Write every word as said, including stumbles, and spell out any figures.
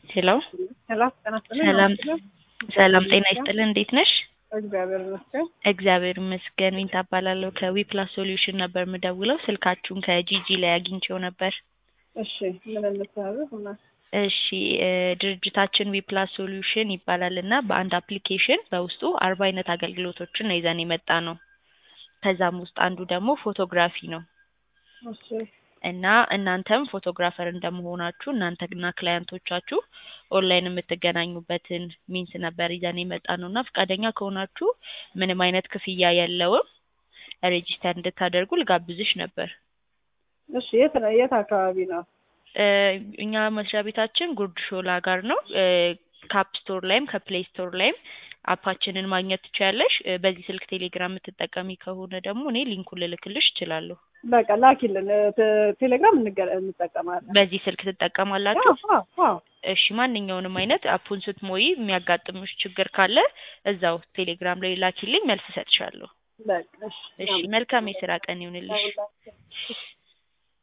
ሄሎ ሰላም ጤና ይስጥልኝ። ሰላም አመስግን ሰላም ጤና ይስጥልን። እንዴት ነሽ? እግዚአብሔር ይመስገን። እግዚአብሔር ይመስገን። ዊንታ እባላለሁ ከዊፕላስ ሶሉሽን ነበር የምደውለው። ስልካችሁን ከጂጂ ላይ አግኝቼው ነበር። እሺ ምን እንሰራለን? እና እሺ ድርጅታችን ዊፕላስ ሶሉሽን ይባላልና በአንድ አፕሊኬሽን በውስጡ አርባ አይነት አገልግሎቶችን ነው ይዘን የመጣ ነው። ከዛም ውስጥ አንዱ ደግሞ ፎቶግራፊ ነው። እሺ እና እናንተም ፎቶግራፈር እንደመሆናችሁ እናንተና ክላይንቶቻችሁ ኦንላይን የምትገናኙበትን ሚንስ ነበር ይዘን የመጣነውና ፈቃደኛ ከሆናችሁ ምንም አይነት ክፍያ የለውም ሬጂስተር እንድታደርጉ ልጋብዝሽ ነበር። እሺ የት ነው የት አካባቢ ነው? እኛ መስሪያ ቤታችን ጉርድ ሾላ ጋር ነው። ካፕ ስቶር ላይም ከፕሌይ ስቶር ላይም አፓችንን ማግኘት ትችያለሽ። በዚህ ስልክ ቴሌግራም የምትጠቀሚ ከሆነ ደግሞ እኔ ሊንኩን ልልክልሽ እችላለሁ። በቃ ላኪልን። ቴሌግራም እንጠቀማለን። በዚህ ስልክ ትጠቀማላችሁ? አዎ አዎ። እሺ ማንኛውንም አይነት አፑን ስትሞይ የሚያጋጥምሽ ችግር ካለ እዛው ቴሌግራም ላይ ላኪልኝ፣ መልስ እሰጥሻለሁ። በቃ እሺ። እሺ መልካም የስራ ቀን ይሁንልሽ።